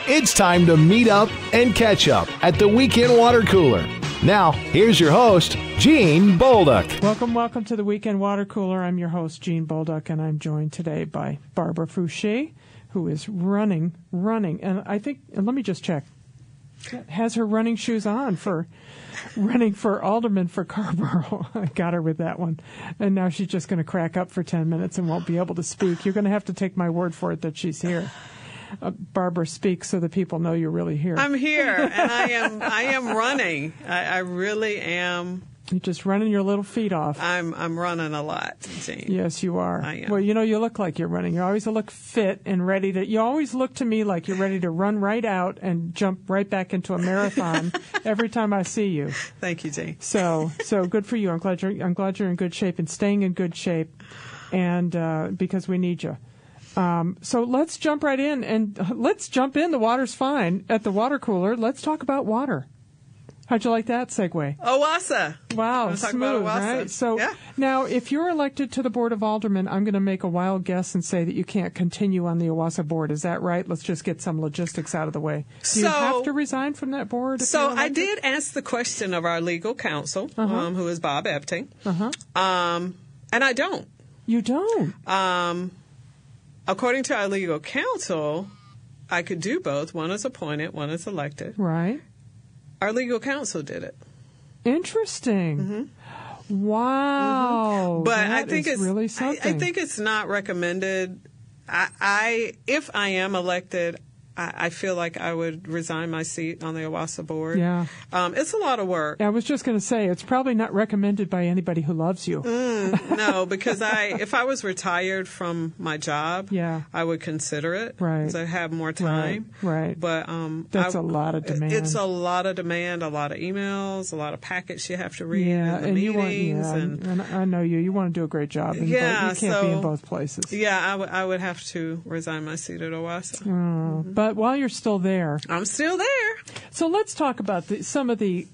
It's time to meet up and catch up at the Weekend Water Cooler. Now, here's your host, Gene Bolduc. Welcome to the Weekend Water Cooler. I'm your host, Gene Bolduc, and I'm joined today by Barbara Fouché, who is running. And I think, and let me just check, has her running shoes on for running for alderman for Carrboro. I got her with that one. And now she's just going to crack up for 10 minutes and won't be able to speak. You're going to have to take my word for it that she's here. Barbara, speak so that people know you're really here. I'm here, and I am running. I really am. You're just running your little feet off. I'm running a lot, Gene. Yes, you are. I am. Well, you look like you're running. You always look fit and ready to. You always look to me like you're ready to run right out and jump right back into a marathon every time I see you. Thank you, Gene. So good for you. I'm glad you're in good shape and staying in good shape, and because we need you. So let's jump right in The water's fine at the water cooler. Let's talk about water. How'd you like that segue? OWASA. Wow, smooth, right? So Now, if you're elected to the Board of Aldermen, I'm going to make a wild guess and say that you can't continue on the OWASA board. Is that right? Let's just get some logistics out of the way. Do you have to resign from that board? So I did ask the question of our legal counsel, who is Bob Epting, and I don't. You don't? According to our legal counsel, I could do both. One is appointed, one is elected. Right. Our legal counsel did it. Interesting. Wow. But I think it's really something. I think it's not recommended. If I am elected, I feel like I would resign my seat on the OWASA board. Yeah. It's a lot of work. I was just going to say, it's probably not recommended by anybody who loves you. No, because if I was retired from my job, I would consider it. Right. Because I have more time. Right. But that's a lot of demand. It's a lot of demand, a lot of emails, a lot of packets you have to read. Yeah, and meetings. And I know you. You want to do a great job. You can't be in both places. Yeah, I would have to resign my seat at OWASA. But while you're still there, I'm still there. So let's talk about some of the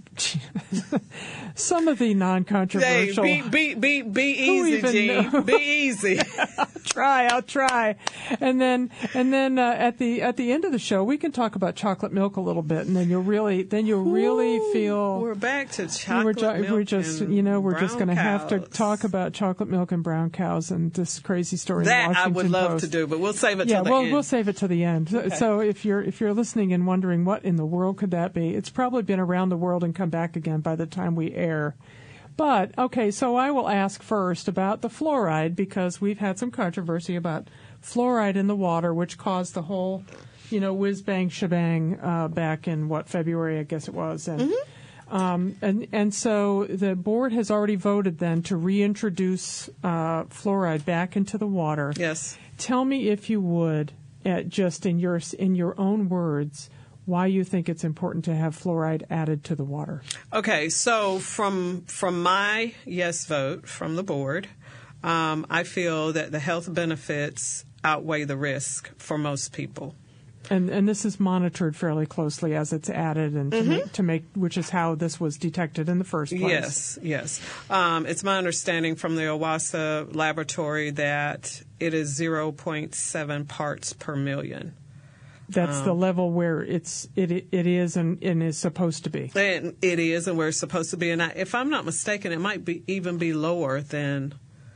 non-controversial. Be easy, Gene. Be easy. I'll try. And then at the end of the show, we can talk about chocolate milk a little bit, and then you'll really feel we're back to chocolate milk. We're just going to have to talk about chocolate milk and brown cows and this crazy story. That in Washington I would love Post. to do, but we'll save it till the end. We'll save it to the end. Okay. So if you're listening and wondering what in the world could that be, it's probably been around the world and come back again by the time we air. But, okay, so I will ask first about the fluoride, because we've had some controversy about fluoride in the water, which caused the whole, whiz-bang shebang back in, February, I guess it was. And, and so the board has already voted then to reintroduce fluoride back into the water. Yes. Tell me, if you would, just in your own words, why you think it's important to have fluoride added to the water. Okay, so from my yes vote from the board, I feel that the health benefits outweigh the risk for most people. And this is monitored fairly closely as it's added, and to make which is how this was detected in the first place. Yes. It's my understanding from the OWASA laboratory that it is 0.7 parts per million. That's the level where it is and is supposed to be. And it is, and where it's supposed to be. And if I'm not mistaken, it might even be lower than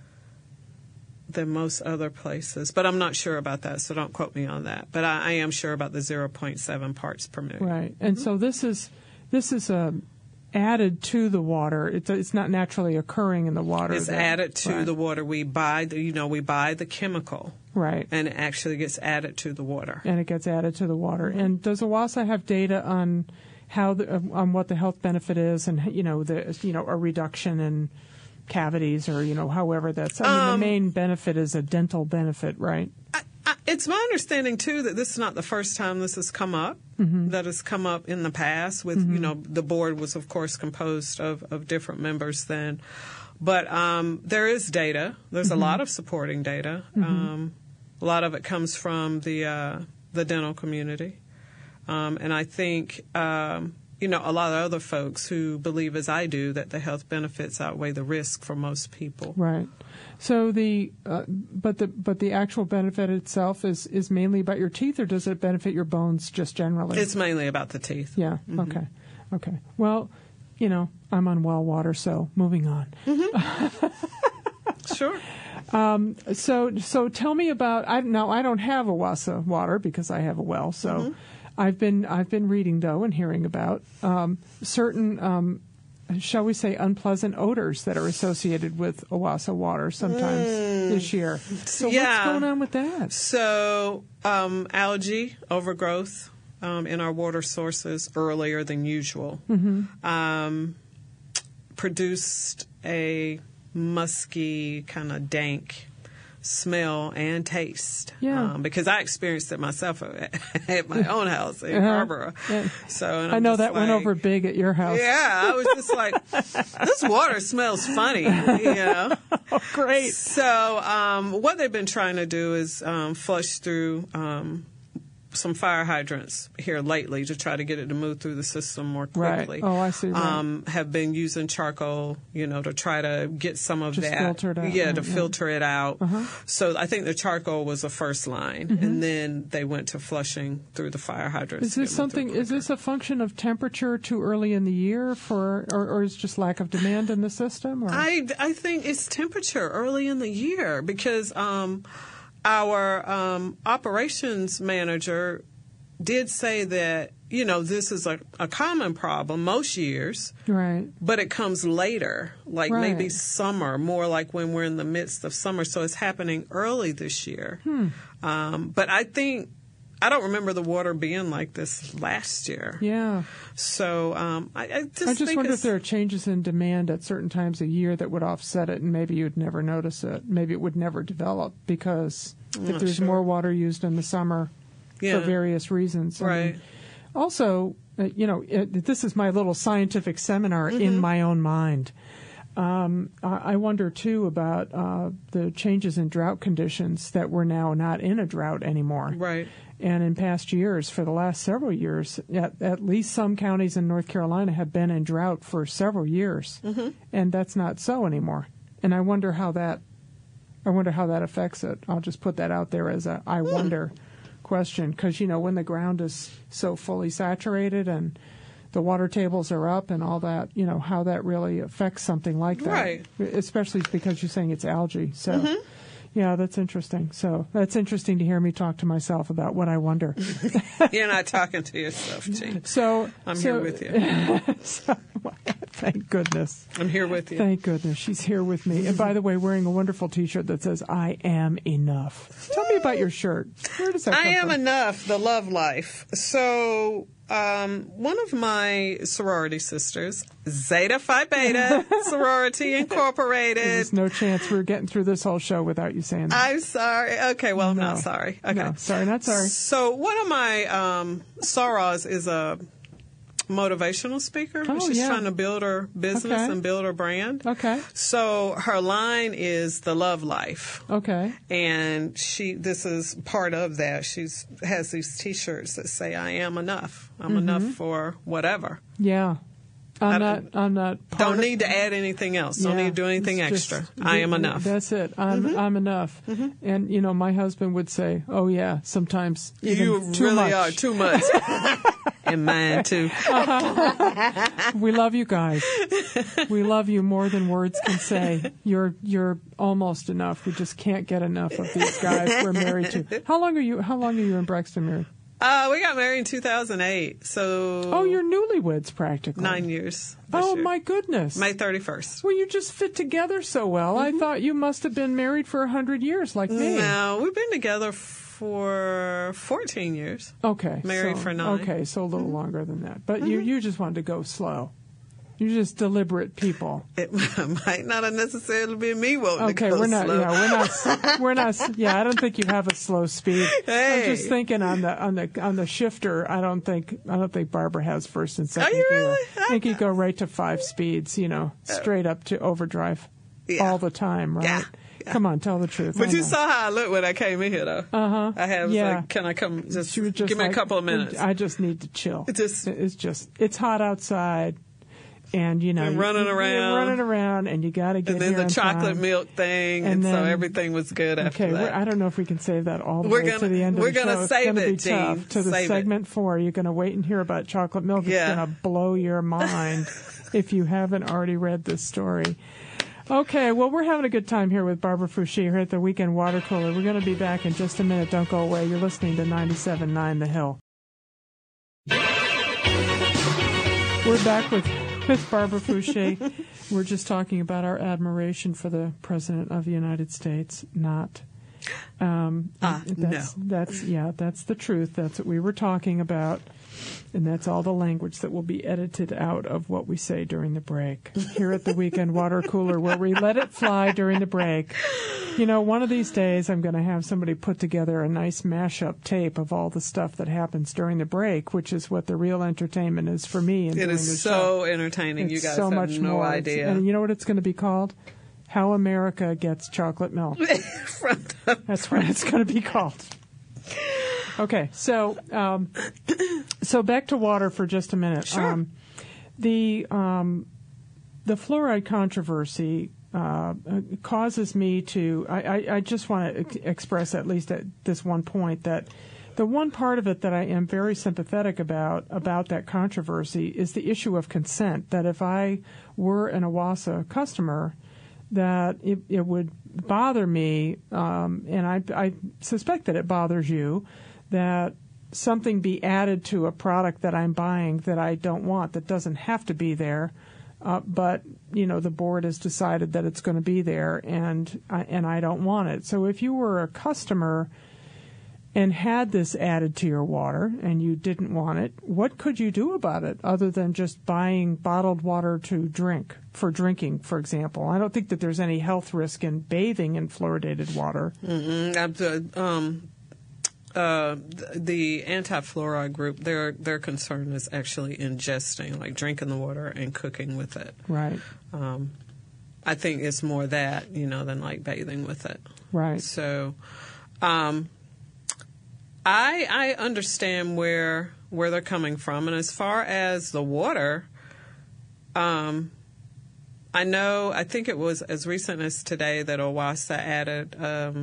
most other places. But I'm not sure about that, so don't quote me on that. But I am sure about the 0.7 parts per million. Right. And so this is added to the water. It's not naturally occurring in the water. It's added to the water. We buy the chemical. Right. And it actually gets added to the water. And it gets added to the water. And does OWASA have data on on what the health benefit is, and a reduction in cavities, or however that's? The main benefit is a dental benefit, right? It's my understanding too that this is not the first time this has come up. That has come up in the past with the board was of course composed of different members then, but there is data. There's a lot of supporting data. A lot of it comes from the dental community, and I think a lot of other folks who believe, as I do, that the health benefits outweigh the risk for most people. Right. So but the actual benefit itself is mainly about your teeth, or does it benefit your bones just generally? It's mainly about the teeth. Yeah. Mm-hmm. Okay. Well, I'm on well water, so moving on. Mm-hmm. Sure. So tell me about. I don't have Owassa water because I have a well. So I've been reading though and hearing about certain, shall we say, unpleasant odors that are associated with Owassa water sometimes this year. So what's going on with that? So algae overgrowth in our water sources earlier than usual produced a musky, kind of dank smell and taste. Yeah. Because I experienced it myself at my own house in Barbara. Yeah. So I know that went over big at your house. Yeah, I was just like, this water smells funny. Oh, great. So what they've been trying to do is flush through some fire hydrants here lately to try to get it to move through the system more quickly. Right. Oh, I see. Right. Have been using charcoal, to try to get some of just that. Filter it out. Yeah, to filter it out. So I think the charcoal was the first line, and then they went to flushing through the fire hydrants. Is this something? Is this a function of temperature too early in the year, or is it just lack of demand in the system? Or? I think it's temperature early in the year because. Our operations manager did say that, this is a common problem most years. Right. But it comes later, like maybe summer, more like when we're in the midst of summer. So it's happening early this year. But I don't remember the water being like this last year. Yeah. So I just wonder if there are changes in demand at certain times of year that would offset it, and maybe you'd never notice it. Maybe it would never develop because if there's more water used in the summer for various reasons. Right. Also, this is my little scientific seminar in my own mind. I wonder, too, about the changes in drought conditions that we're now not in a drought anymore. Right. And in past years, for the last several years, at least some counties in North Carolina have been in drought for several years. And that's not so anymore. And I wonder how that affects it. I'll just put that out there as a I wonder question, because, when the ground is so fully saturated and the water tables are up and all that, how that really affects something like that. Right. Especially because you're saying it's algae. So, yeah, that's interesting. So that's interesting to hear me talk to myself about what I wonder. You're not talking to yourself, Jean. I'm here with you. Thank goodness. I'm here with you. Thank goodness. She's here with me. And by the way, wearing a wonderful T-shirt that says, I am enough. Tell me about your shirt. Where does that come from? I am enough, the love life. So one of my sorority sisters, Zeta Phi Beta Sorority Incorporated. There's no chance we're getting through this whole show without you saying that. I'm sorry. Okay, well, I'm not sorry. Okay. No, sorry, not sorry. So one of my sorors is a motivational speaker. She's trying to build her business and build her brand. Okay. So her line is the love life. Okay. And this is part of that. She has these T-shirts that say, I am enough. I'm enough for whatever. Yeah. I'm not don't need to add anything else. Don't need to do anything extra. I am enough. That's it. I'm enough. And, my husband would say, oh, yeah, sometimes even you too really much. are too much. And mine, too. We love you guys. We love you more than words can say. You're almost enough. We just can't get enough of these guys we're married to. How long are you in Braxton married? We got married in 2008, so... Oh, you're newlyweds, practically. 9 years Oh, year. my goodness. May 31st. Well, you just fit together so well. I thought you must have been married for 100 years like me. No, we've been together for 14 years. Okay. Married for 9. Okay, so a little longer than that. But you just wanted to go slow. You're just deliberate people. It might not have necessarily been me wanting to go we're not. slow. Yeah, we're not. Yeah, I don't think you have a slow speed. Hey. I'm just thinking on the shifter. I don't think Barbara has first and second Are you gear. really? I think you go right to 5 speeds. Straight up to overdrive all the time, right? Yeah. Come on, tell the truth. But you saw how I looked when I came in here, though. I was like, can I come? Just give me a couple of minutes. I just need to chill. It's hot outside. And, and running around, and you got to get and then here the chocolate milk thing, and so everything was good after that. I don't know if we can save that all the way to the end of the show. We're going to save it, Gene. Tough. To the segment 4, you're going to wait and hear about chocolate milk. It's going to blow your mind if you haven't already read this story. Okay, well, we're having a good time here with Barbara Fouché here at the Weekend Water Cooler. We're going to be back in just a minute. Don't go away. You're listening to 97.9 The Hill. We're back with Barbara Fouché. We're just talking about our admiration for the President of the United States, not... no. That's the truth. That's what we were talking about. And that's all the language that will be edited out of what we say during the break. Here at the Weekend Water Cooler, where we let it fly during the break. One of these days I'm going to have somebody put together a nice mashup tape of all the stuff that happens during the break, which is what the real entertainment is for me. It is so entertaining. You guys have no idea. And you know what it's going to be called? How America Gets Chocolate Milk. That's what it's going to be called. Okay, so back to water for just a minute. Sure. The fluoride controversy causes me to. I just want to express, at least at this one point, that the one part of it that I am very sympathetic about that controversy is the issue of consent. That if I were an Owassa customer, that it would bother me, and I suspect that it bothers you, that something be added to a product that I'm buying that I don't want, that doesn't have to be there, but the board has decided that it's going to be there, and I don't want it. So if you were a customer and had this added to your water and you didn't want it, what could you do about it other than just buying bottled water to drink, for drinking, for example? I don't think that there's any health risk in bathing in fluoridated water. The anti-fluoride group, their concern is actually ingesting, like drinking the water and cooking with it. Right. I think it's more that, than like bathing with it. Right. So, I understand where they're coming from, and as far as the water, I think it was as recent as today that Owassa added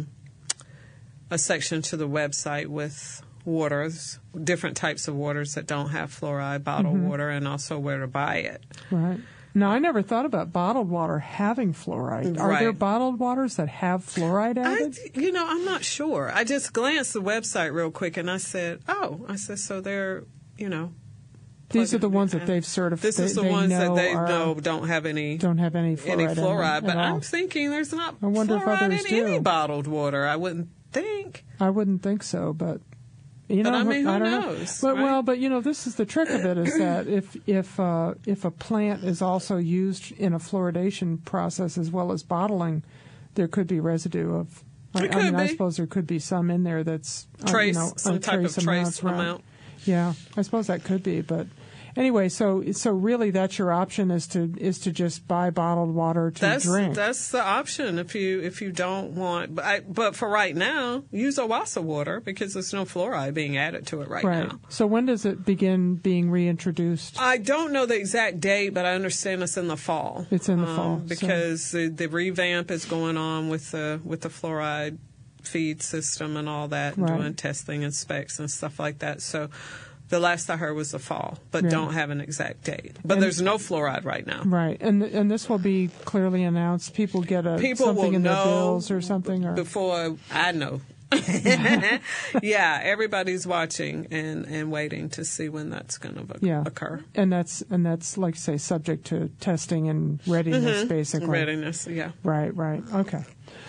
a section to the website with waters, different types of waters that don't have fluoride, bottled water, and also where to buy it. Right. Now, I never thought about bottled water having fluoride. Are there bottled waters that have fluoride added? I'm not sure. I just glanced the website real quick, and I said, so they're, These are the ones that they've certified. This is the ones that they know don't have any fluoride. But I'm thinking there's not fluoride in any bottled water. I wouldn't think. I wouldn't think so, but who I don't knows? Know. But, right? Well, this is the trick of it, is that if a plant is also used in a fluoridation process as well as bottling, there could be residue of. I suppose there could be some in there that's some type of trace amount. Right? Yeah, I suppose that could be, but. Anyway, so really that's your option is to just buy bottled water to drink. That's the option if you don't want. But for right now, use Owassa water because there's no fluoride being added to it right now. So when does it begin being reintroduced? I don't know the exact date, but I understand it's in the fall. It's in the fall because the revamp is going on with the fluoride feed system and all that, and doing testing and specs and stuff like that. So. The last I heard was the fall, but don't have an exact date. But there's no fluoride right now. Right, and this will be clearly announced. People get something in their bills or something. Or? Before I know. Yeah, everybody's watching and waiting to see when that's going to occur. And that's like you say, subject to testing and readiness, basically. Readiness, yeah. Right. Okay.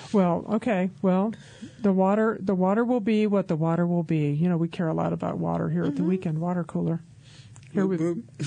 Well, the water will be what the water will be. We care a lot about water here at the Weekend Water Cooler. Here with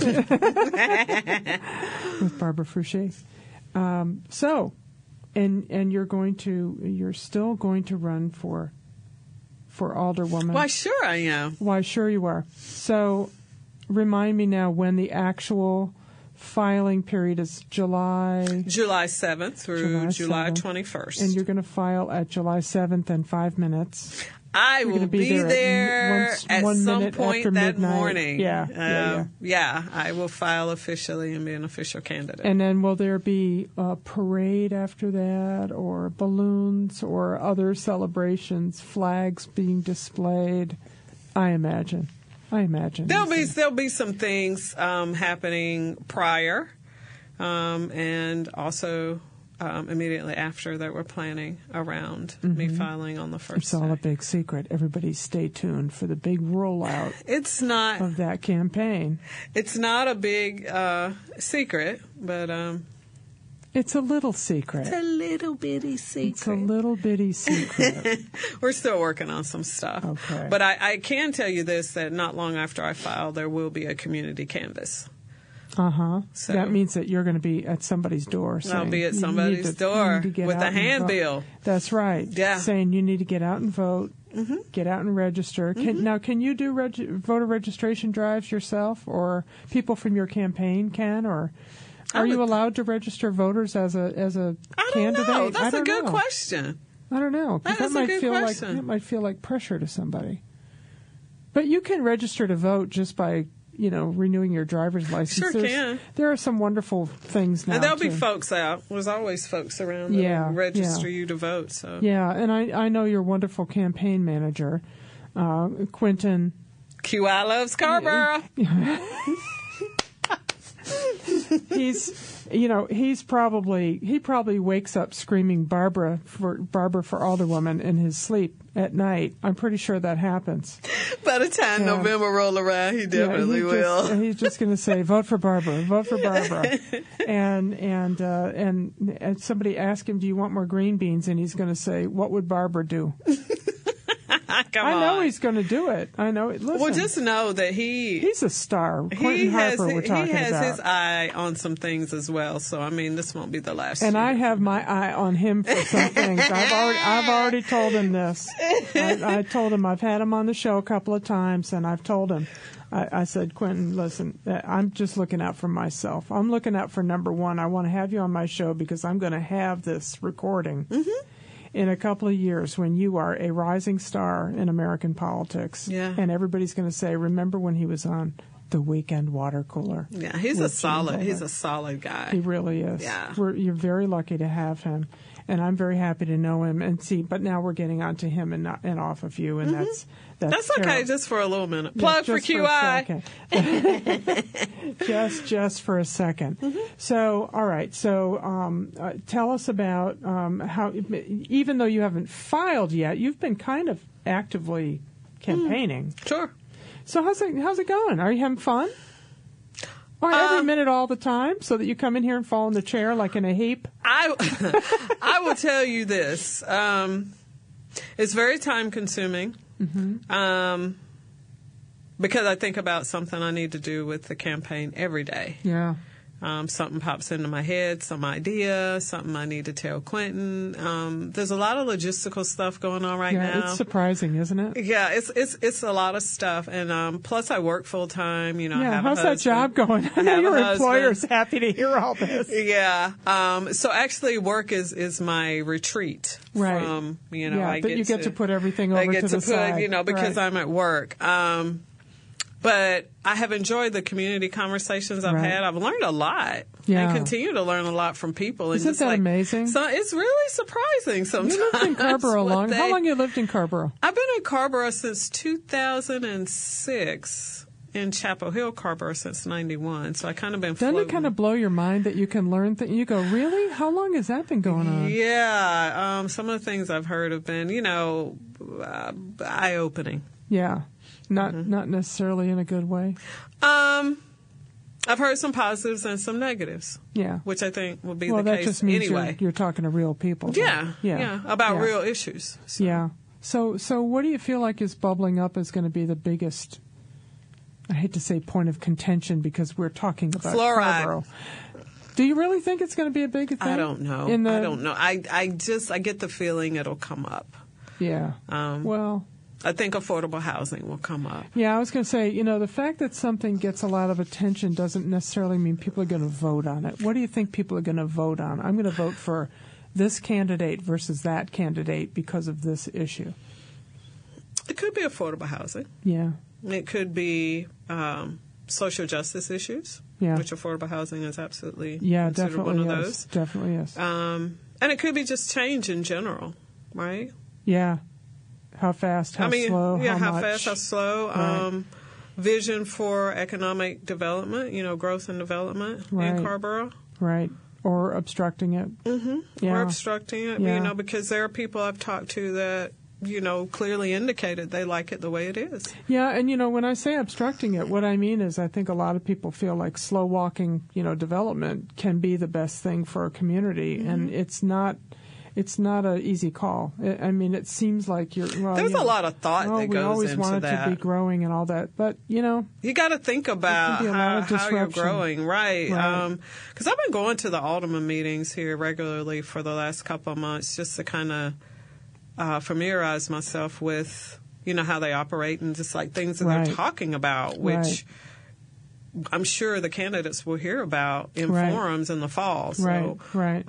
Barbara Fouché. So, and you're still going to run for alderwoman. Why, sure I am. Why, sure you are. So, remind me now when the actual filing period is July 7th through July 21st. And you're going to file at July 7th in 5 minutes. I will be there at some point that midnight. morning. Yeah. I will file officially and be an official candidate. And then will there be a parade after that, or balloons, or other celebrations, flags being displayed? I imagine. There'll be some things happening prior, and also immediately after that we're planning around me filing on the first It's all a big secret. Everybody stay tuned for the big rollout of that campaign. It's not a big secret, but... it's a little secret. It's a little bitty secret. It's a little bitty secret. We're still working on some stuff. Okay. But I can tell you this, that not long after I file, there will be a community canvas. Uh-huh. So that means that you're going to be at somebody's door. I'll be at somebody's door with a handbill. That's right. Yeah. Saying you need to get out and vote, get out and register. Now, can you do voter registration drives yourself, or people from your campaign can, or... Are you allowed to register voters as a candidate? I don't know. That's a good know. question. I don't know. That is a good question. It might feel like pressure to somebody. But you can register to vote just by, renewing your driver's license. Sure can. There are some wonderful things now. And there'll be folks out. There's always folks around that will register you to vote. So yeah, and I know your wonderful campaign manager, Quentin. QI loves Scarborough. He probably wakes up screaming Barbara for Alderwoman in his sleep at night. I'm pretty sure that happens. By the time November roll around, he definitely will. He's just going to say, "Vote for Barbara, vote for Barbara," and somebody ask him, "Do you want more green beans?" And he's going to say, "What would Barbara do?" I know he's going to do it. I know it. Listen, well, just know that he's a star. Quentin Harper, we're talking about. He has his eye on some things as well. So I mean, this won't be the last. And year. I have my eye on him for some things. I've already told him this. I told him I've had him on the show a couple of times, and I've told him. I said, Quentin, listen, I'm just looking out for myself. I'm looking out for number one. I want to have you on my show because I'm going to have this recording. In a couple of years when you are a rising star in American politics. Yeah. And everybody's going to say, remember when he was on the Weekend Water Cooler? Yeah, he's a solid guy. He really is. Yeah. You're very lucky to have him. And I'm very happy to know him and see, but now we're getting onto him and off of you, and that's okay, terrible. Just for a little minute. Plug for QI. Just for a second. So, all right. So, tell us about how, even though you haven't filed yet, you've been kind of actively campaigning. Sure. So, how's it going? Are you having fun? Or every minute, all the time, so that you come in here and fall in the chair like in a heap? I will tell you this. It's very time consuming. Because I think about something I need to do with the campaign every day. Yeah. Something pops into my head, some idea, something I need to tell Quentin. There's a lot of logistical stuff going on right now. Yeah, it's surprising, isn't it? Yeah, it's a lot of stuff, and plus I work full time. I have how's a husband. that job going? I know your employer's happy to hear all this. Yeah. So actually, work is my retreat. Right. From, I get to put everything over to the side. Because I'm at work. But I have enjoyed the community conversations I've had. I've learned a lot. Yeah. And continue to learn a lot from people. And Isn't that amazing? So it's really surprising sometimes. You lived in Carrboro long. How long you lived in Carrboro? I've been in Carrboro since 2006. In Chapel Hill, Carrboro since 91. So I kind of been floating. Doesn't it kind of blow your mind that you can learn things? You go, really? How long has that been going on? Yeah. Some of the things I've heard have been, eye-opening. Yeah. Not necessarily in a good way. I've heard some positives and some negatives. Yeah. Which I think will be the case that just means anyway. You're talking to real people. Yeah. About real issues. So. Yeah. So what do you feel like is bubbling up is going to be the biggest, I hate to say point of contention because we're talking about fluoride. Do you really think it's going to be a big thing? I don't know. I don't know. I get the feeling it'll come up. Yeah. I think affordable housing will come up. Yeah, I was going to say, the fact that something gets a lot of attention doesn't necessarily mean people are going to vote on it. What do you think people are going to vote on? I'm going to vote for this candidate versus that candidate because of this issue. It could be affordable housing. Yeah. It could be social justice issues, which affordable housing is absolutely considered one of those. Definitely is. And it could be just change in general, right? Yeah. How fast, how slow, how much. fast, how slow. Right. Vision for economic development, growth and development in Carrboro. Right. Or obstructing it. Mm-hmm. Yeah. Or obstructing it, Yeah. Because there are people I've talked to that, clearly indicated they like it the way it is. Yeah, and when I say obstructing it, what I mean is I think a lot of people feel like slow walking, development can be the best thing for a community, and it's not an easy call. It seems like there's a lot of thought that goes into that. We always want it to be growing and all that, but you got to think about how you're growing, right? Because I've been going to the Alderman meetings here regularly for the last couple of months just to kind of familiarize myself with how they operate and just like things that they're talking about, which I'm sure the candidates will hear about in forums in the fall. So,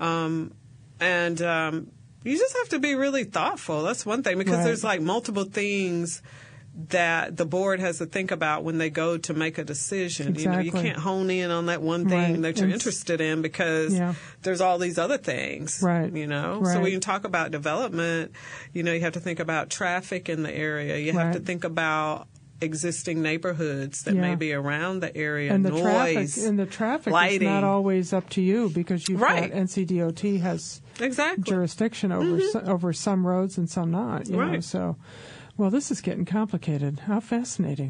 and you just have to be really thoughtful. That's one thing, because there's like multiple things that the board has to think about when they go to make a decision. Exactly. You can't hone in on that one thing that you're interested in because there's all these other things. Right. So when you talk about development, you have to think about traffic in the area. You have to think about existing neighborhoods that may be around the area, and noise, the traffic lighting. is not always up to you because you've got NCDOT has jurisdiction over some roads and some not. You know, so. Well, this is getting complicated. How fascinating.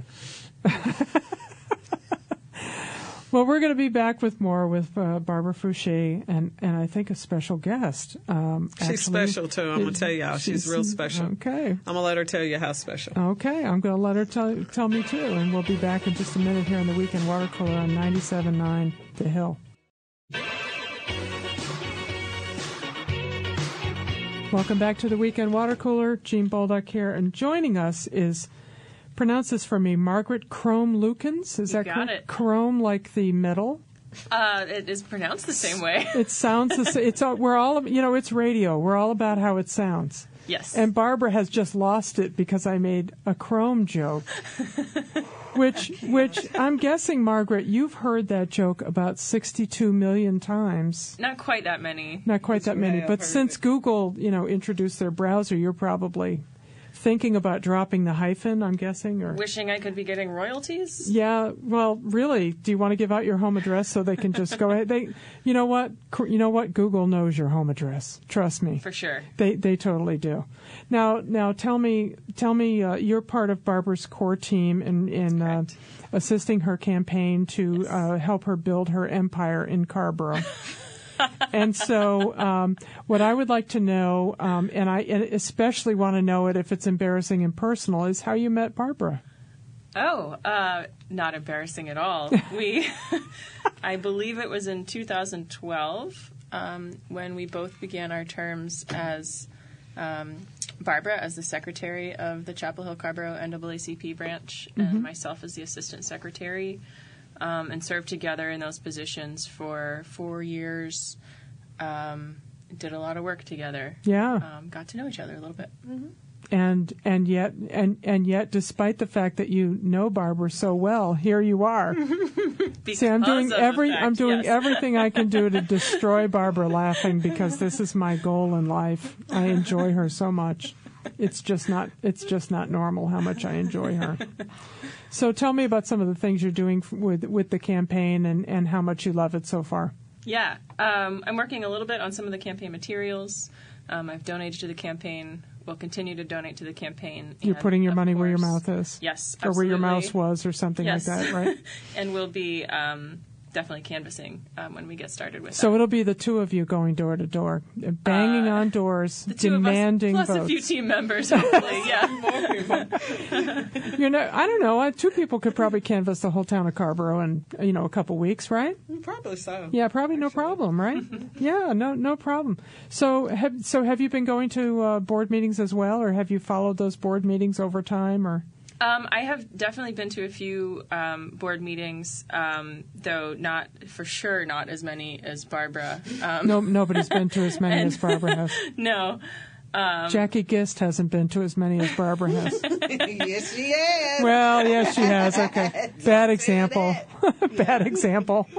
Well, we're going to be back with more with Barbara Fouché and I think a special guest. She's special, too. I'm going to tell y'all. She's real special. Okay. I'm going to let her tell you how special. Okay. I'm going to let her tell me, too. And we'll be back in just a minute here on the Weekend Water Cooler on 97.9 The Hill. Welcome back to the Weekend Water Cooler. Jean Bolduc here, and joining us is, pronounce this for me, Margaret Krome-Lukens. Is that correct? Krome, like the metal? It is pronounced the same way. It sounds the same. It's radio. We're all about how it sounds. Yes. And Barbara has just lost it because I made a Chrome joke. Which I'm guessing, Margaret, you've heard that joke about 62 million times. Not quite that many. Not quite that many. But since Google, introduced their browser, you're probably thinking about dropping the hyphen, I'm guessing, or wishing I could be getting royalties. Yeah. Well, really, do you want to give out your home address so they can just go ahead? You know what? Google knows your home address. Trust me. For sure. They totally do. Now, tell me, you're part of Barbara's core team in assisting her campaign to help her build her empire in Carrboro. And so what I would like to know, and I especially want to know it if it's embarrassing and personal, is how you met Barbara. Oh, not embarrassing at all. I believe it was in 2012 when we both began our terms as Barbara as the secretary of the Chapel Hill Carrboro NAACP branch, and myself as the assistant secretary. And served together in those positions for 4 years. Did a lot of work together. Yeah. Got to know each other a little bit. Mm-hmm. And yet, despite the fact that you know Barbara so well, here you are. See, I'm doing everything I can do to destroy Barbara laughing because this is my goal in life. I enjoy her so much. It's just not normal how much I enjoy her. So tell me about some of the things you're doing with the campaign and how much you love it so far. Yeah. I'm working a little bit on some of the campaign materials. I've donated to the campaign. Will continue to donate to the campaign. You're putting your money where your mouth is. Yes, absolutely. Or where your mouse was or something like that, right? And we'll be definitely canvassing when we get started with So that. it'll be the two of you going door to door, banging on doors, The two demanding of us, plus votes. a few team members, hopefully. Yeah. More people. I don't know. Two people could probably canvass the whole town of Carrboro in a couple weeks, right? Probably so. Yeah, probably no problem, right? Yeah, no problem. So have you been going to board meetings as well, or have you followed those board meetings over time, or? I have definitely been to a few board meetings, though not as many as Barbara. Nobody's been to as many as Barbara has. No. Jackie Gist hasn't been to as many as Barbara has. Yes, she has. Well, yes, she has. Okay. Bad example. Bad example.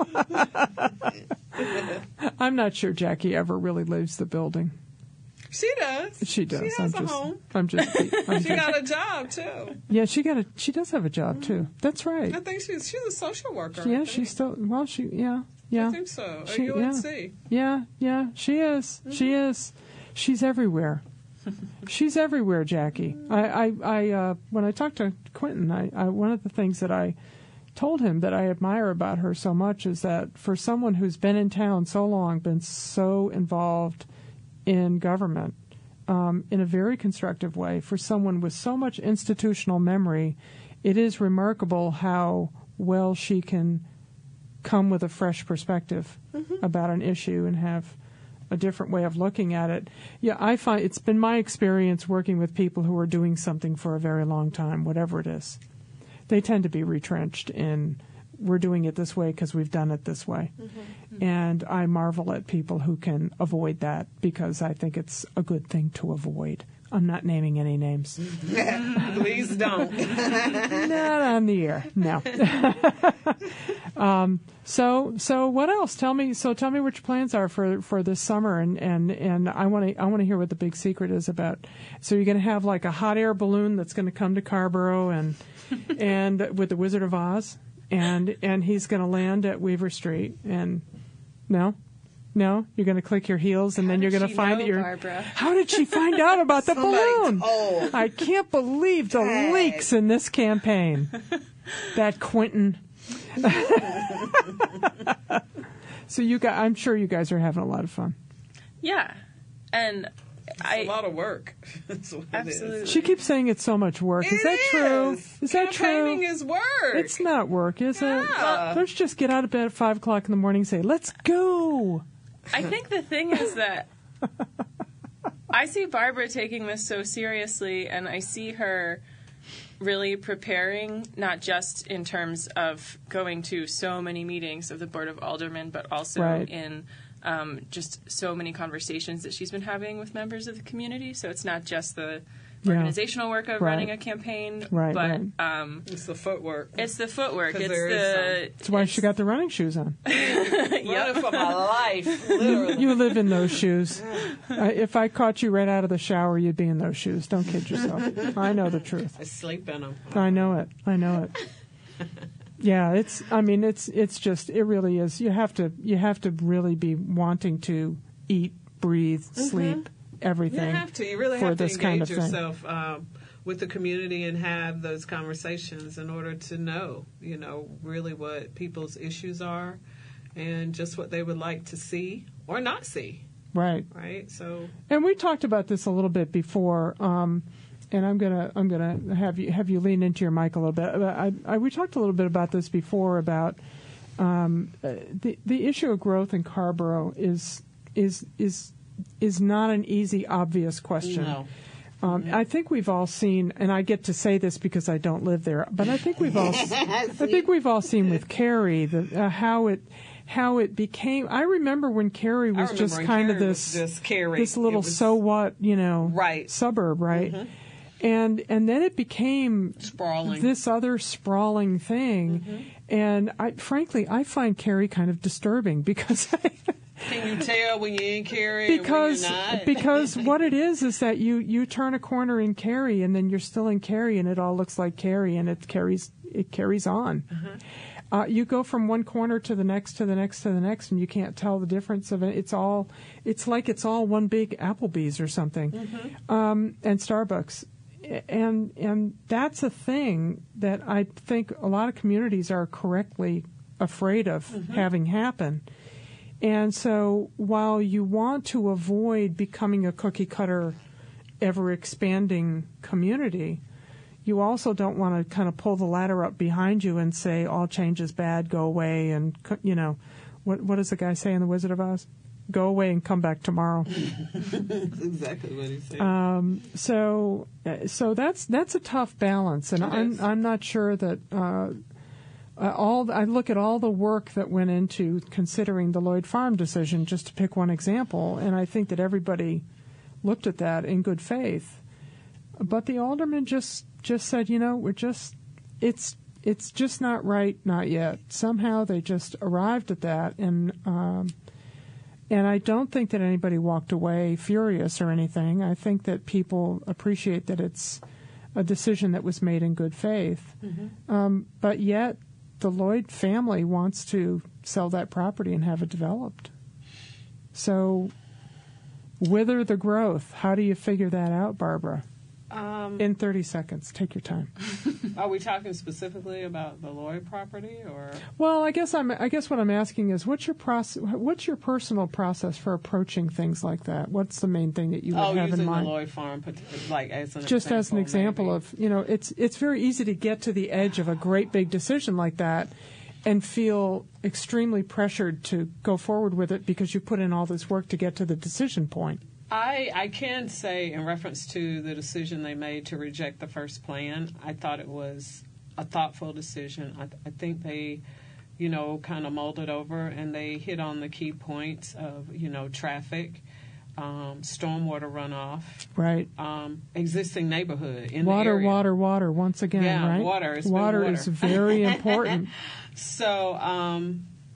I'm not sure Jackie ever really leaves the building. She does. She does. She has a home. She got a job too. Yeah, she does have a job too. That's right. I think she's a social worker. Yeah, she's still. Well, yeah. I think so. At UNC. Yeah, she is. Mm-hmm. She is. She's everywhere. She's everywhere, Jackie. I when I talked to Quentin, I one of the things that I told him that I admire about her so much is that for someone who's been in town so long, been so involved in government in a very constructive way, for someone with so much institutional memory, it is remarkable how well she can come with a fresh perspective about an issue and have a different way of looking at it. Yeah, I find it's been my experience working with people who are doing something for a very long time, whatever it is. They tend to be retrenched in, we're doing it this way because we've done it this way. And I marvel at people who can avoid that, because I think it's a good thing to avoid. I'm not naming any names. Please don't. Not on the air. No. So what else? Tell me what your plans are for this summer, and I want to hear what the big secret is about. So you're going to have like a hot air balloon that's going to come to Carrboro and with the Wizard of Oz, and he's going to land at Weaver Street, and no, you're going to click your heels, and then you're going to find that you're. Barbara? How did she find out about the balloon? told. I can't believe the leaks in this campaign. That Quentin. So I'm sure you guys are having a lot of fun. Yeah. And It's a lot of work. That's what absolutely. it is. She keeps saying it's so much work. Is that true? Is that Campaigning true? is work. It's not work, is it? Yeah. Let's just get out of bed at 5 o'clock in the morning and say, let's go. I think the thing is that I see Barbara taking this so seriously, and I see her really preparing, not just in terms of going to so many meetings of the Board of Aldermen, but also Right. in just so many conversations that she's been having with members of the community. So it's not just the organizational work of Right. running a campaign, Right, but It's the footwork. it's the footwork. 'Cause It's there is That's why she got the running shoes on. Running for my life, literally. You live in those shoes. If I caught you right out of the shower, you'd be in those shoes. Don't kid yourself. I know the truth. I sleep in them. I know it. Yeah, it really is. You have to really be wanting to eat, breathe, sleep, everything. You have to. You really for have to this engage kind of thing. yourself with the community and have those conversations in order to know, really what people's issues are and just what they would like to see or not see. Right. So. And we talked about this a little bit before. And I'm gonna have you lean into your mic a little bit. We talked a little bit about this before about the issue of growth in Carrboro is not an easy, obvious question. No. I think we've all seen, and I get to say this because I don't live there, but I think we've all seen with Carrie how it became. I remember when Carrie was just kind of this little so what, Right. suburb, right? Mm-hmm. And then it became Sprawling. this other sprawling thing. And I find Carrie kind of disturbing because Can you tell when you're in Cary and when you're not? because what it is that you turn a corner in Cary and then you're still in Cary and it all looks like Cary and it carries on. You go from one corner to the next to the next to the next and you can't tell the difference of it. It's like it's all one big Applebee's or something, and Starbucks. And that's a thing that I think a lot of communities are correctly afraid of having happen. And so while you want to avoid becoming a cookie-cutter, ever-expanding community, you also don't want to kind of pull the ladder up behind you and say, all change is bad, go away, and, what does the guy say in The Wizard of Oz? Go away and come back tomorrow. That's exactly what he said. So that's a tough balance, and I'm not sure that I look at all the work that went into considering the Lloyd Farm decision, just to pick one example, and I think that everybody looked at that in good faith. But the aldermen just said, it's just not right, not yet. Somehow they just arrived at that, and I don't think that anybody walked away furious or anything. I think that people appreciate that it's a decision that was made in good faith. But yet, the Lloyd family wants to sell that property and have it developed. So, wither the growth. How do you figure that out, Barbara? In 30 seconds. Take your time. Are we talking specifically about the Lloyd property, or? Well, I guess what I'm asking is, what's your personal process for approaching things like that? What's the main thing that you would have in mind? The Lloyd Farm, like as an just example, as an example maybe. Of, it's very easy to get to the edge of a great big decision like that and feel extremely pressured to go forward with it because you put in all this work to get to the decision point. I can say, in reference to the decision they made to reject the first plan, I thought it was a thoughtful decision. I think they, kind of molded over, and they hit on the key points of, traffic, stormwater runoff, right, existing neighborhood in water, the area. Water. Once again, right? Water is very important. So,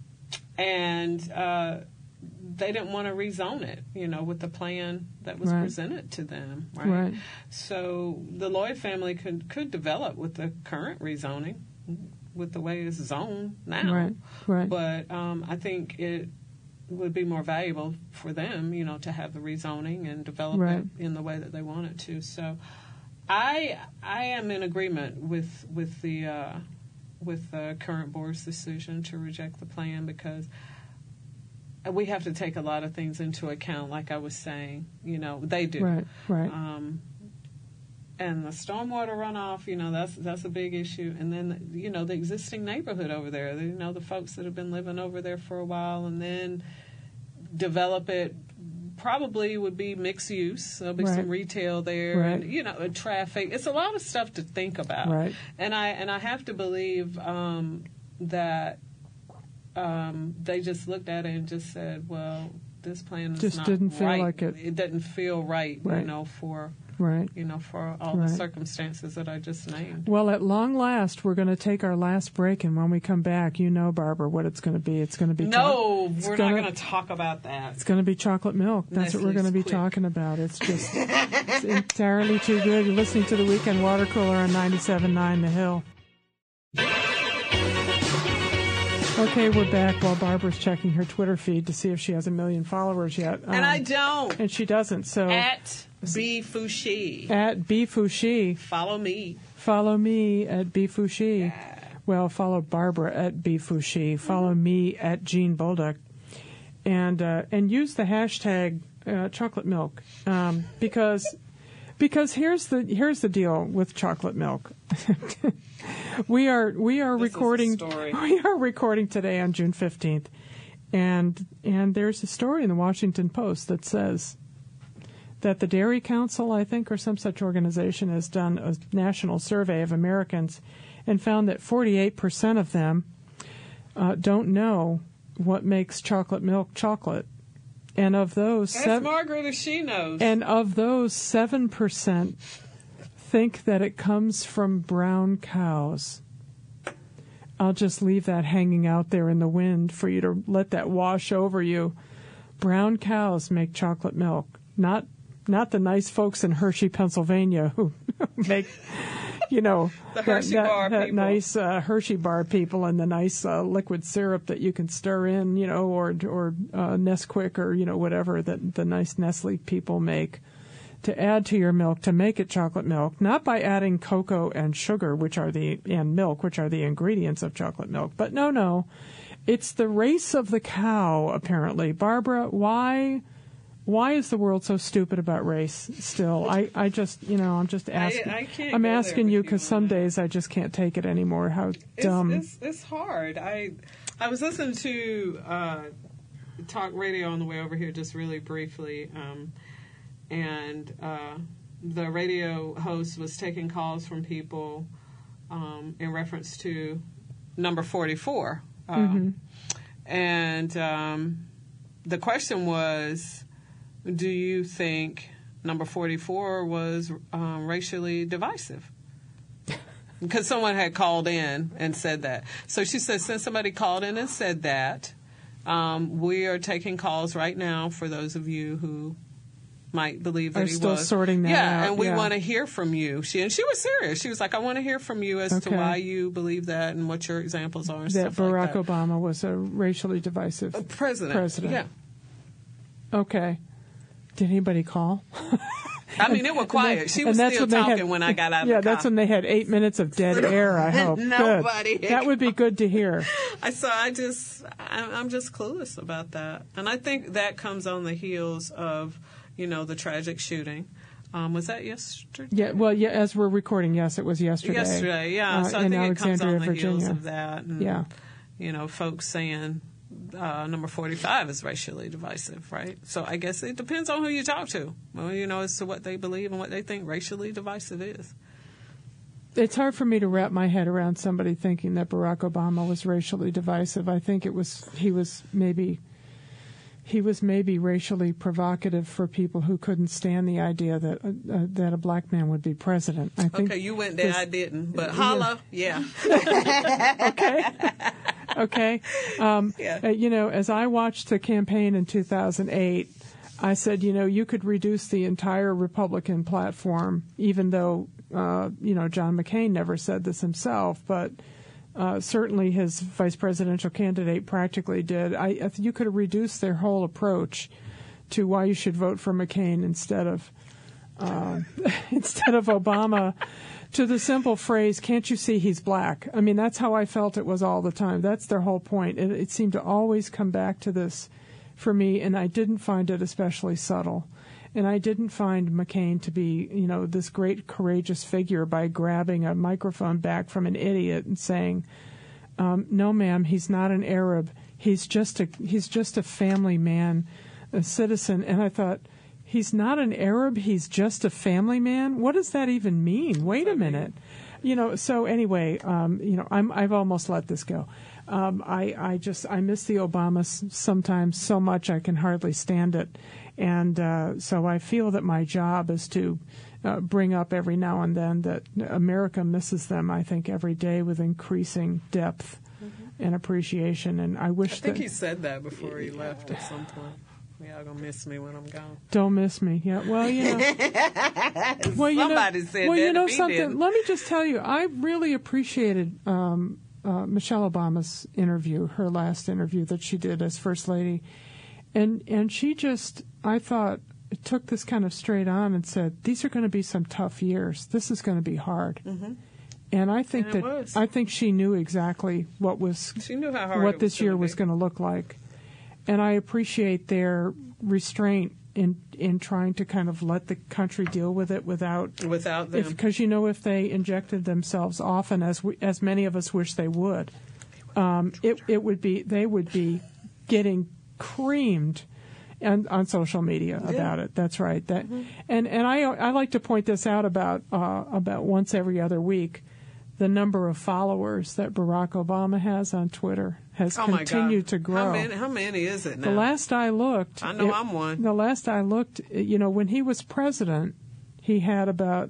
they didn't want to rezone it, with the plan that was presented to them, right? So the Lloyd family could develop with the current rezoning, with the way it's zoned now. Right. But I think it would be more valuable for them, to have the rezoning and develop it in the way that they want it to. So I am in agreement with the current board's decision to reject the plan, because we have to take a lot of things into account, like I was saying. They do. Right. And the stormwater runoff, that's a big issue. And then, the existing neighborhood over there, the folks that have been living over there for a while, and then develop it. Probably would be mixed use. There'll be some retail there, and and traffic. It's a lot of stuff to think about. Right. And I have to believe that. They just looked at it and just said, well, this plan is just not didn't feel right. like it. It didn't feel right, for all the circumstances that I just named. Well, at long last, we're going to take our last break, and when we come back, Barbara, what it's going to be. It's going to be we're not going to talk about that. It's going to be chocolate milk. That's what we're going to be talking about. It's just it's entirely too good. You're listening to the Weekend Water Cooler on 97.9 The Hill. Okay, we're back while Barbara's checking her Twitter feed to see if she has 1 million followers yet. And I don't. And she doesn't. So at B Fouché. At B Fouché. Follow me. Follow me at B Fouché. Yeah. Well, follow Barbara at B Fouché. Follow me at Jean Bolduc. And use the hashtag chocolate milk because here's the deal with chocolate milk. We are recording today on June 15th, and there's a story in the Washington Post that says that the Dairy Council, I think, or some such organization, has done a national survey of Americans and found that 48% of them don't know what makes chocolate milk chocolate. And of those, ask Margaret if she knows. And of those, 7% think that it comes from brown cows. I'll just leave that hanging out there in the wind for you to let that wash over you. Brown cows make chocolate milk, not the nice folks in Hershey, Pennsylvania, who make, the Hershey bar that people. Nice Hershey bar people and the nice liquid syrup that you can stir in, or Nesquik or whatever that the nice Nestle people make. to add to your milk to make it chocolate milk, not by adding cocoa and sugar, and milk, which are the ingredients of chocolate milk. But no, it's the race of the cow, apparently. Barbara, why is the world so stupid about race still? I just, I'm just asking. I'm asking you because some days I just can't take it anymore. How dumb. It's hard. I was listening to talk radio on the way over here just really briefly, and the radio host was taking calls from people in reference to number 44. And the question was, do you think number 44 was racially divisive? Because someone had called in and said that. So she said, since somebody called in and said that, we are taking calls right now for those of you who might believe that he was. Still sorting that out. Yeah, and we want to hear from you. She was serious. She was like, I want to hear from you as to why you believe that and what your examples are and that stuff like that. Barack Obama was a racially divisive president. Yeah. Okay. Did anybody call? I mean, it was quiet. She was still talking when I got out of the car. Yeah, that's when they had 8 minutes of dead air, I hope. Nobody. Good. That would be good to hear. I'm just clueless about that. And I think that comes on the heels of, the tragic shooting. Was that yesterday? Yeah, well, yeah, as we're recording, yes, it was yesterday. Yesterday, yeah. So I think it comes on the heels of that. And, yeah. Folks saying number 45 is racially divisive, right? So I guess it depends on who you talk to, as to what they believe and what they think racially divisive is. It's hard for me to wrap my head around somebody thinking that Barack Obama was racially divisive. I think he was maybe racially provocative for people who couldn't stand the idea that a black man would be president. I think. Okay, you went there, I didn't, but holla, yeah. Okay. As I watched the campaign in 2008, I said, you could reduce the entire Republican platform, even though, John McCain never said this himself, but certainly his vice presidential candidate practically did. You could have reduced their whole approach to why you should vote for McCain instead of Obama, to the simple phrase, can't you see he's black? I mean, that's how I felt it was all the time. That's their whole point. It seemed to always come back to this for me, and I didn't find it especially subtle. And I didn't find McCain to be, this great courageous figure by grabbing a microphone back from an idiot and saying, no, ma'am, he's not an Arab. He's just a family man, a citizen. And I thought, he's not an Arab, he's just a family man? What does that even mean? Wait a minute. So anyway, I've almost let this go. I miss the Obamas sometimes so much I can hardly stand it. And so I feel that my job is to bring up every now and then that America misses them, I think, every day with increasing depth and appreciation. And I think he said that before he left at some point. Y'all gonna miss me when I'm gone. Don't miss me. Yeah. Well, somebody said that. Well, something. Didn't. Let me just tell you, I really appreciated Michelle Obama's interview, her last interview that she did as First Lady, and she just, I thought, took this kind of straight on and said, these are going to be some tough years. This is going to be hard. Mm-hmm. And I think she knew exactly what this year was going to look like. And I appreciate their restraint in trying to kind of let the country deal with it without them. Because if they injected themselves often, as many of us wish they would, they would be getting creamed on social media about it. That's right. And I like to point this out about once every other week. The number of followers that Barack Obama has on Twitter has continued to grow. How many is it now? The last I looked, I know I'm one. The last I looked, when he was president, he had about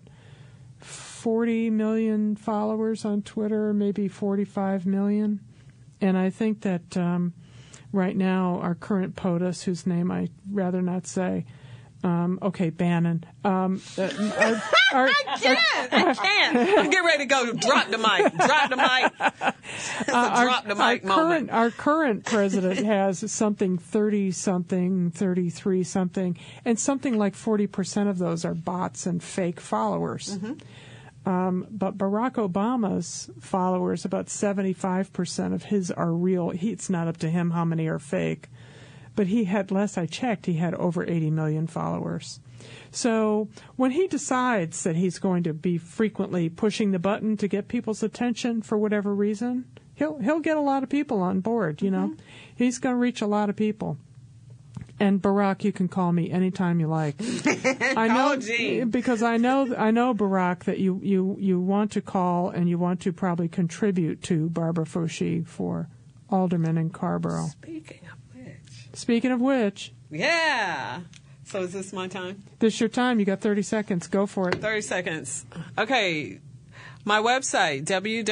40 million followers on Twitter, maybe 45 million. And I think that right now our current POTUS, whose name I'd rather not say, Okay, Bannon. I can't. I'm getting ready to go. Drop the mic. Drop the mic. Drop the mic moment. Our current president has something 30-something, 33-something, and something like 40% of those are bots and fake followers. But Barack Obama's followers, about 75% of his are real. It's not up to him how many are fake. But he had, last I checked, he had over 80 million followers. So when he decides that he's going to be frequently pushing the button to get people's attention for whatever reason, he'll get a lot of people on board, you know. He's going to reach a lot of people. And Barack, you can call me anytime you like. I know, because I know Barack, that you want to call and you want to probably contribute to Barbara Foushee for alderman in Carrboro. Speaking of which. Yeah. So is this my time? This your time. You got 30 seconds. Go for it. 30 seconds. Okay. My website,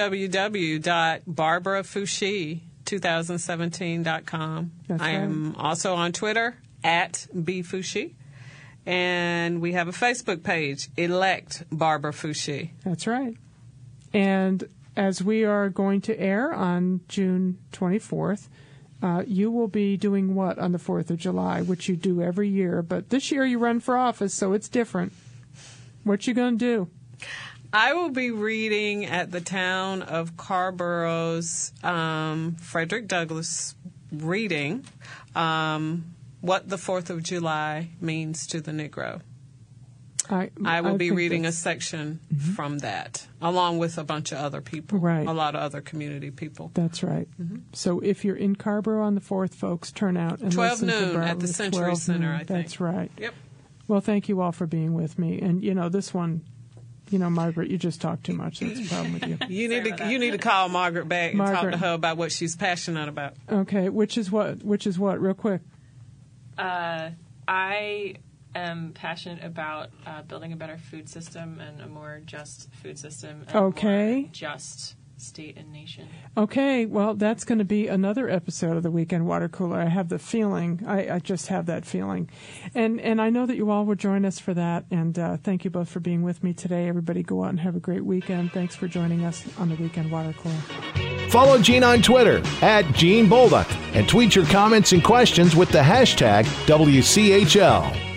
www.barbarafoushee2017.com. That's I am also on Twitter, @BFoushee. And we have a Facebook page, Elect Barbara Foushee. That's right. And as we are going to air on June 24th, you will be doing what on the 4th of July, which you do every year. But this year you run for office, so it's different. What you going to do? I will be reading at the town of Carrboro's Frederick Douglass reading what the 4th of July means to the Negro. I will be reading a section from that, along with a bunch of other people, right. A lot of other community people. That's right. So if you're in Carrboro on the 4th, folks, turn out and 12 listen to noon Barbara. at the Century Center, I think. That's right. Yep. Well, thank you all for being with me. And, this one, Margaret, you just talk too much. That's the problem with you. You need to call Margaret back and talk to her about what she's passionate about. Okay, which is what, real quick? I am passionate about building a better food system and a more just food system and a more just state and nation. Okay, well, that's going to be another episode of the Weekend Water Cooler. I have the feeling. I just have that feeling. And I know that you all will join us for that. And thank you both for being with me today. Everybody go out and have a great weekend. Thanks for joining us on the Weekend Water Cooler. Follow Jean on Twitter @Jean Bolduc and tweet your comments and questions with the hashtag WCHL.